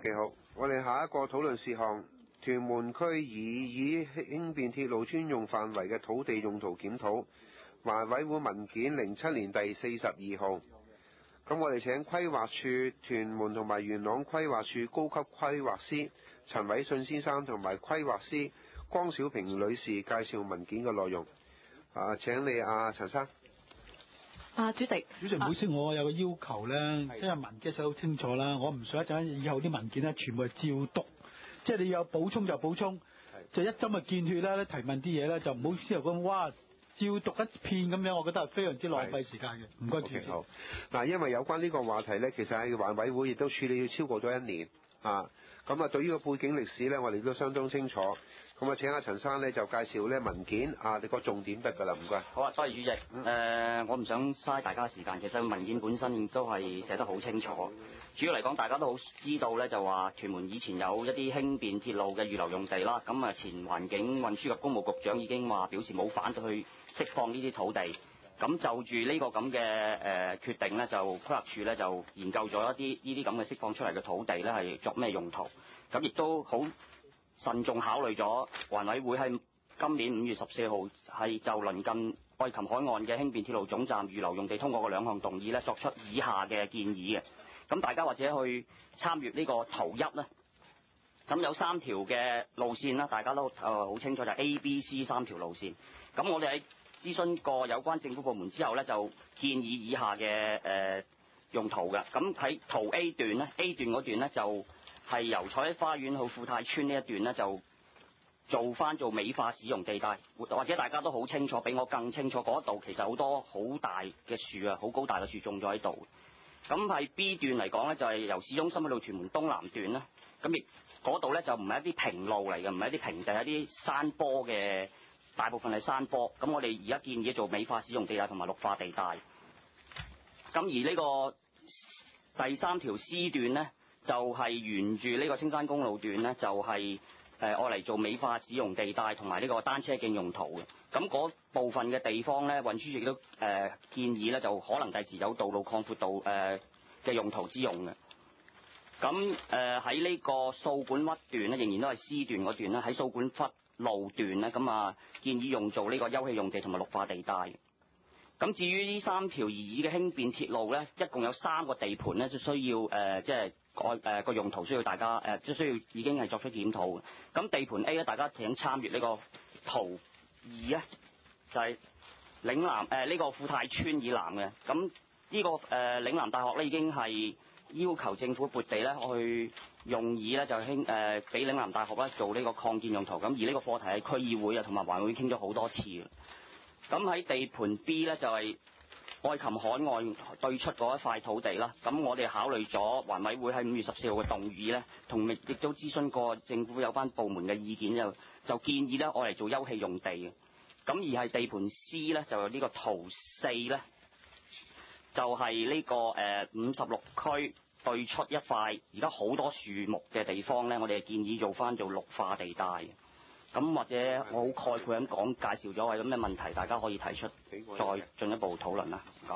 OK， 好，我哋下一個討論事項，屯門區以興變鐵路專用範圍嘅土地用途檢討，環委會文件07年第42號。咁我哋請規劃處屯門同埋元朗規劃處高級規劃師陳偉信先生同埋規劃師江小平女士介紹文件嘅內容。請你陳生。 主席，唔好意思，我有個要求咧，即係文件寫得好清楚啦，我唔想一陣以後啲文件咧全部係照讀，即係你有補充就補充，就一針就見血啦，提問啲嘢咧就唔好之後咁哇照讀一片咁樣，我覺得係非常之浪費時間嘅。唔該主席。 好。嗱，因為有關呢個話題咧，其實喺環委會亦都處理超過咗1年咁啊，對於個背景歷史咧，我哋都相當清楚。咁啊，請阿陳生咧就介紹咧文件你個重點得㗎啦，唔該。 好啊，多謝主席。我唔想嘥大家時間，其實文件本身亦都係寫得好清楚。主要嚟講，大家都好知道咧，就話屯門以前有一啲輕便鐵路嘅預留用地啦。咁啊，前環境運輸及工務局長已經話表示冇反對去釋放呢啲土地。咁就住呢個咁嘅決定咧，就規劃署咧就研究咗一啲呢啲咁嘅釋放出嚟嘅土地咧係作咩用途。咁亦都好慎重考慮咗環委會喺今年5月14號係就鄰近愛琴海岸嘅輕便鐵路總站預留用地通過嘅2項動議咧，作出以下嘅建議嘅。咁大家或者去參閱呢個圖1啦。咁有3條嘅路線啦，大家都好清楚就係 A、B、C 3條路線。咁我哋喺諮詢過有關政府部門之後咧，就建議以下嘅用途嘅。咁喺圖 A 段咧 ，A 段嗰段咧就係由彩花園去富泰村呢一段咧，就做美化使用地帶，或者大家都好清楚，比我更清楚嗰度其實好多好大嘅樹啊，好高大嘅樹種咗喺度。咁係 B 段嚟講咧，就係由市中心去到屯門東南段啦。咁亦嗰度咧就唔係一啲平路嚟嘅，唔係一啲平地，係一啲山坡嘅，大部分係山坡。咁我哋而家建議做美化使用地帶同埋綠化地帶。咁而呢個第3條 C 段咧，就係沿住呢個青山公路段咧，就係愛嚟做美化使用地帶同埋呢個單車徑用途嘅。咁嗰部分嘅地方咧，運輸署亦都建議咧，就可能第時有道路擴闊度嘅用途之用嘅。咁喺呢個掃管笏段咧，仍然都係 C 段嗰段咧，喺掃管笏路段咧，咁建議用做呢個休憩用地同埋綠化地帶。咁至於呢3條擬議嘅輕便鐵路咧，一共有3個地盤咧，就需要即係個用途需要大家即係需要已經係作出檢討嘅。咁地盤 A 咧，大家請參閱呢個圖2啊，就係嶺南呢個富泰村以南嘅。咁呢個嶺南大學咧已經係要求政府撥地咧去用以咧就俾嶺南大學咧做呢個擴建用途。咁而呢個課題喺區議會啊同埋環會傾咗好多次嘅。咁喺地盤 B 咧就係愛琴海岸對出嗰一塊土地啦。咁我哋考慮咗環委會喺5月14號嘅動議咧，同亦都諮詢過政府有關部門嘅意見，就建議咧我嚟做休憩用地嘅。咁而係地盤 C 咧就有呢個圖4咧，就係呢個56區對出一塊而家好多樹木嘅地方咧，我哋建議做綠化地帶嘅。咁或者我好概括咁講介紹咗係咁嘅問題，大家可以提出再進一步討論啦。唔該。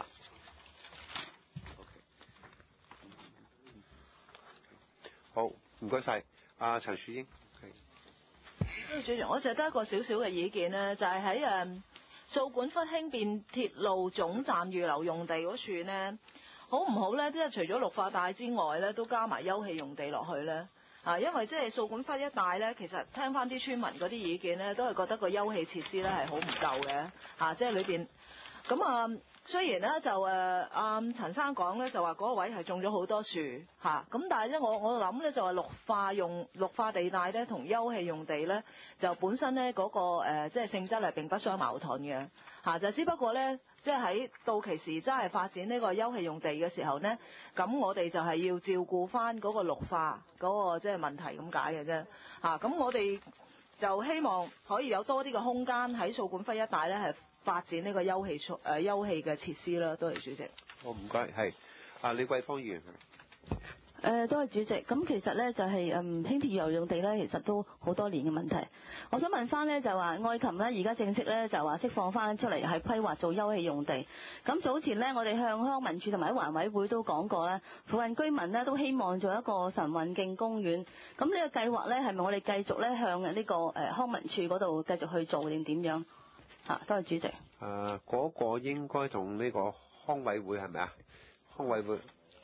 好，唔該晒。陳樹英。 主席，我就得一個少少嘅意見咧，就係喺掃管笏輕便鐵路總站預留用地嗰處呢，好唔好咧？即係除咗綠化帶之外咧，都加埋休憩用地落去咧。因為即係掃管笏一帶咧，其實聽翻啲村民嗰啲意見咧，都係覺得個休憩設施咧係好唔夠嘅，即係裏邊咁雖然咧就陳生講咧就話嗰個位係種咗好多樹咁但係咧我諗咧就話綠化地帶咧同休憩用地咧就本身咧嗰個即係性質係並不相矛盾嘅就只不過咧即係喺到期時真係發展呢個休憩用地嘅時候呢，咁我哋就係要照顧翻嗰個綠化嗰個即係問題咁解嘅啫咁我哋就希望可以有多啲嘅空間喺掃管笏一帶咧係發展呢個休憩嘅設施啦。多謝主席。 好，唔該，係李桂芳議員。 多謝主席。咁其實咧就係輕鐵預留用地咧，其實都好多年嘅問題。我想問翻咧就話愛琴咧而家正式咧就話釋放翻出嚟係規劃做休憩用地。咁早前咧我哋向康文署同埋喺環委會都講過咧，附近居民咧都希望做一個晨運徑公園。咁呢個計劃咧係咪我哋繼續咧向呢個康文署嗰度繼續去做定點樣？多謝主席。 嗰個應該同呢個康委會係咪啊？康委會。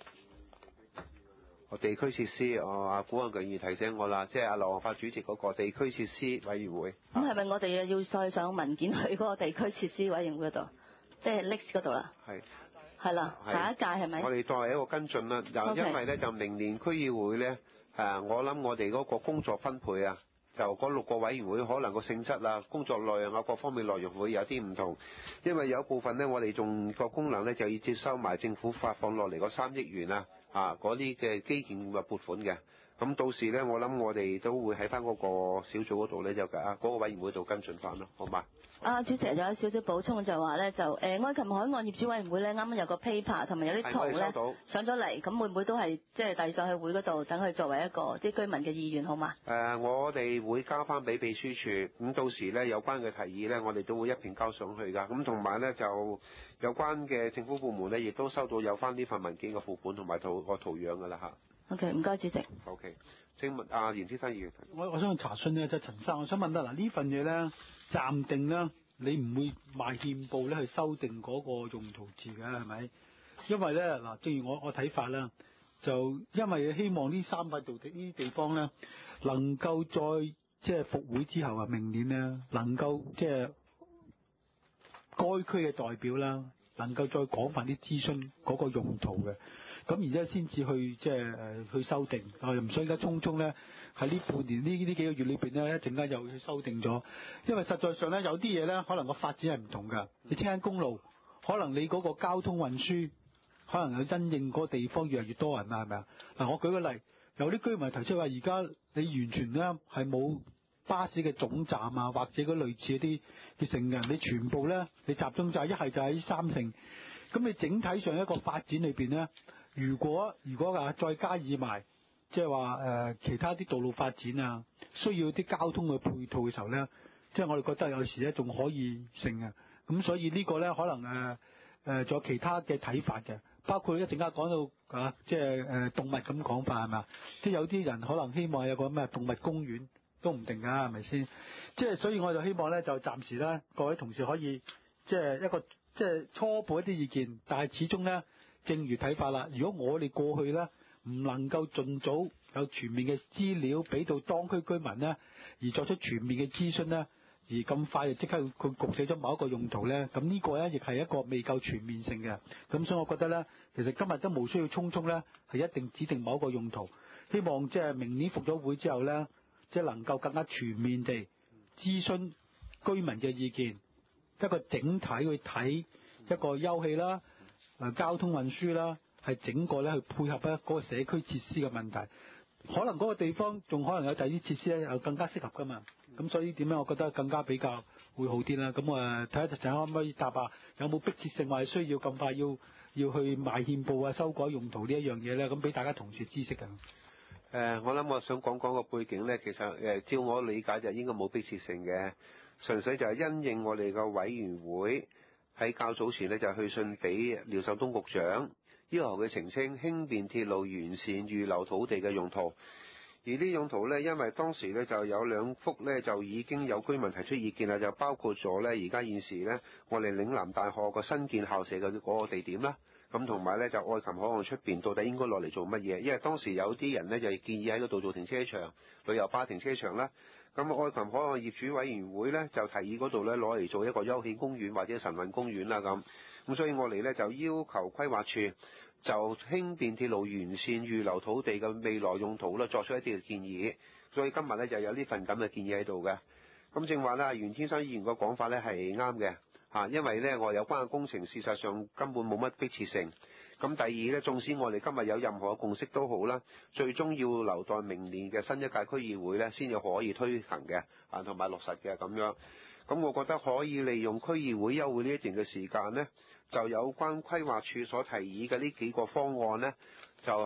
地區設施，阿古漢強議員提醒我啦，即係阿劉皇發主席嗰個地區設施委員會。 咁係咪我哋要再上文件去嗰個地區設施委員會嗰度，即係 list 嗰度啦？係啦，下一屆係咪？ 我哋當係一個跟進啦，因為咧就明年區議會咧，我諗我哋嗰個工作分配啊，就嗰6個委員會可能個性質啊、工作內容啊、各方面內容會有啲唔同，因為有部分咧我哋仲個功能咧就要接收埋政府發放落嚟嗰3億元啊。嗰啲嘅基建嘅撥款嘅，咁到時咧，我諗我哋都會喺翻嗰個小組嗰度咧，就嗰個委員會度跟進翻咯，好嘛？ 主席有少少補充就話咧，就愛琴海岸業主委員會咧，啱啱有個 paper 同埋有啲圖咧上咗嚟，咁會唔會都係即係遞上去會嗰度，等佢作為一個啲居民嘅意願，好嘛？ 我哋會交翻俾秘書處，咁到時咧有關嘅提議咧，我哋都會一併交上去㗎。咁同埋咧就有關嘅政府部門咧，亦都收到有翻呢份文件嘅副本同埋圖樣㗎啦嚇。 OK， 唔該主席。 OK， 請問嚴先生議員。 我想查詢咧，即係陳生，我想問啦，呢份嘢咧暫定咧，你唔會賣憲報咧去修訂嗰個用途字嘅係咪？因為咧嗱，正如我睇法啦，就因為希望呢3塊土地呢啲地方咧，能夠再即係復會之後啊，明年咧能夠即係該區嘅代表啦，能夠再廣泛啲諮詢嗰個用途嘅。咁而家先至去即係去修訂，又唔想而家匆匆咧喺呢半年呢幾個月裏邊咧，一陣間又去修訂咗，因為實在上咧有啲嘢咧，可能個發展係唔同㗎。你青山公路，可能你嗰個交通運輸，可能有因應嗰個地方越嚟越多人啦，係咪啊？嗱，我舉個例，有啲居民提出話，而家你完全咧係冇巴士嘅總站啊，或者嗰類似一啲嘅成人，你全部咧你集中就係一係就喺三聖，咁你整體上一個發展裏邊咧。如果再加以埋，即係話其他啲道路發展啊，需要啲交通嘅配套嘅時候咧，即係我哋覺得有時咧仲可以成嘅。咁所以呢個咧可能仲有其他嘅睇法嘅，包括一陣間講到即係動物咁講法係咪？即係有啲人可能希望有個咩動物公園都唔定㗎，係咪先？即係所以我就希望咧就暫時咧各位同事可以即係一個即係初步一啲意見，但係始終咧。正如睇法啦，如果我哋過去咧唔能夠盡早有全面嘅資料俾到當區居民咧，而作出全面嘅諮詢咧，而咁快就即刻佢局寫咗某一個用途咧，咁呢個咧亦係一個未夠全面性嘅。咁所以我覺得咧，其實今日都冇需要匆匆咧，係一定指定某一個用途。希望即係明年復咗會之後咧，即係能夠更加全面地諮詢居民嘅意見，一個整體去睇一個休憩啦。交通運輸啦，係整個咧去配合咧嗰個社區設施嘅問題，可能嗰個地方仲可能有第二啲設施咧，又更加適合噶嘛。咁所以點樣，我覺得更加比較會好啲啦。咁睇下陣可唔可以答下，有冇迫切性或者需要咁快要去賣憲報啊、修改用途呢一樣嘢咧？咁俾大家同事知識㗎。 我諗我想講個背景咧，其實照我理解就應該冇迫切性嘅，純粹就係因應我哋個委員會。喺較早前呢，就去信俾廖秀東局長，要求佢澄清輕便鐵路沿線預留土地嘅用途。而呢用途呢，因為當時呢就有2幅呢，就已經有居民提出意見啦，就包括咗呢而家現時呢，我哋嶺南大學個新建校舍嘅嗰個地點啦。咁同埋呢，就愛琴海岸出邊到底應該落嚟做乜嘢？因為當時有啲人呢，就建議喺嗰度做停車場、旅遊巴停車場啦。咁愛琴海岸業主委員會咧就提議嗰度咧攞嚟做一個休憩公園或者晨運公園啦咁所以我哋咧就要求規劃處就輕便鐵路沿線預留土地嘅未來用途咧作出一啲嘅建議，所以今日咧就有呢份咁嘅建議喺度嘅。咁正話啦，袁天生議員個講法咧係啱嘅因為咧我有關嘅工程事實上根本冇乜迫切性。咁第二咧，縱使我哋今日有任何嘅共識都好啦，最終要留待明年嘅新一屆區議會咧，先至可以推行嘅，同埋落實嘅咁樣。咁我覺得可以利用區議會休會呢一段嘅時間咧，就有關規劃處所提議嘅呢幾個方案咧，就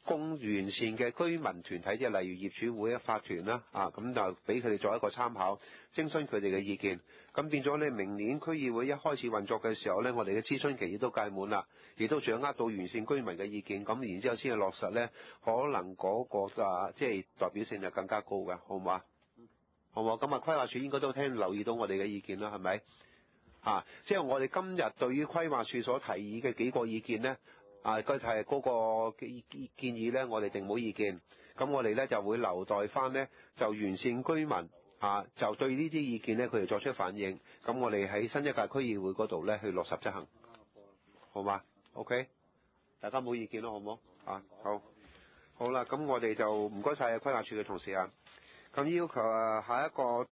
供完善嘅居民團體，即係例如業主會啊、法團啦，咁就俾佢哋作一個參考，徵詢佢哋嘅意見。咁變咗咧，明年區議會一開始運作嘅時候咧，我哋嘅諮詢期亦都屆滿啦，亦都掌握到完善居民嘅意見，咁然之後先至落實咧，可能嗰個即係代表性就更加高嘅，好唔好啊？好唔好？咁規劃署應該都留意到我哋嘅意見啦，係咪？即係我哋今日對於規劃署所提議嘅幾個意見咧，佢係嗰個建議咧，我哋定冇意見。咁我哋咧就會留待翻咧，就完善居民就對呢啲意見咧，佢哋作出反應。咁我哋喺新一屆區議會嗰度咧去落實執行，好嘛 ？OK， 大家冇意見咯，好唔好？好啦，咁我哋就唔該晒規劃署嘅同事啊。咁要求下一個